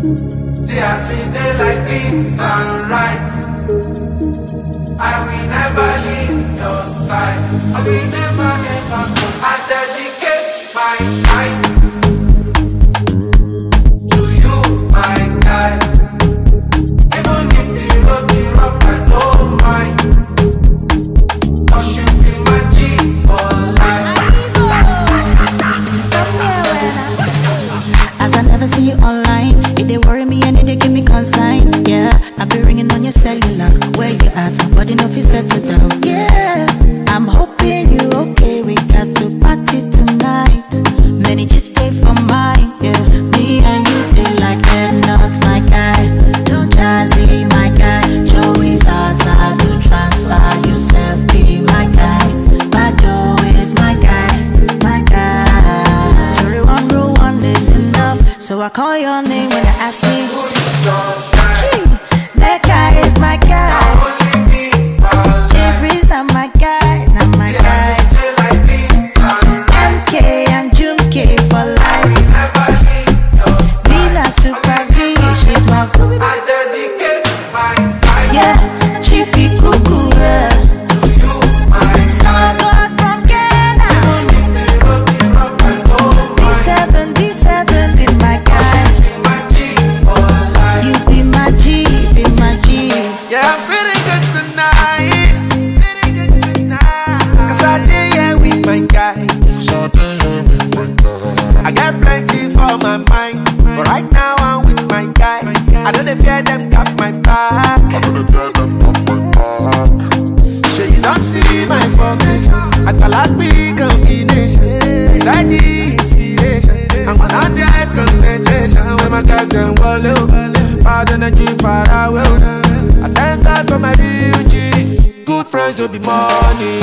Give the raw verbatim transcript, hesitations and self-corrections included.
See as we dey like beans and rice. I will never leave your side. I will never ever go. I dedicate my time to you, my guy. Even if the road be rough, I don't mind. Cause you be my G for life. As I never see you online, it they worry me and it they give me consign. Yeah, I be ringing on your cellular. Where you at? My body no fit settle down. Yeah, I'm hoping you okay. We got to party tonight. Many just stay for mine. Yeah, me and you do like them, not my guy. Don't jazzy, my guy. Joey's ours, I do transfer. Yourself be my guy. My Joe is my guy, my guy. Jury one rule one is enough. So I call your name when they ask me Who is your guy? Gee, that guy is my guy. Only me, all Jeffrey's not my guy, not my guy. dey like beans and M K and Junke for life. never leave your side. Vina Super V, she's my boo. I dedicate my time Yeah, Chiefy Cuckoo, yeah. to you, my Small God from Ghana. Even if the road be rough, I don't B mind. seven, B seven, be my guy. Be my G for life. You be my G, be my G. Yeah, I'm feeling good tonight. Feeling good tonight. Cause I did yeah with my guys. I got plenty for my mind. But right now I'm with my guys. I don't fear them got my back. Sure you don't see my formation. I got like big combination. Steady inspiration. I'm on hundred concentration. When my guys them wallow. Bad energy far away. I thank God for my real G's. Good friends don't be money.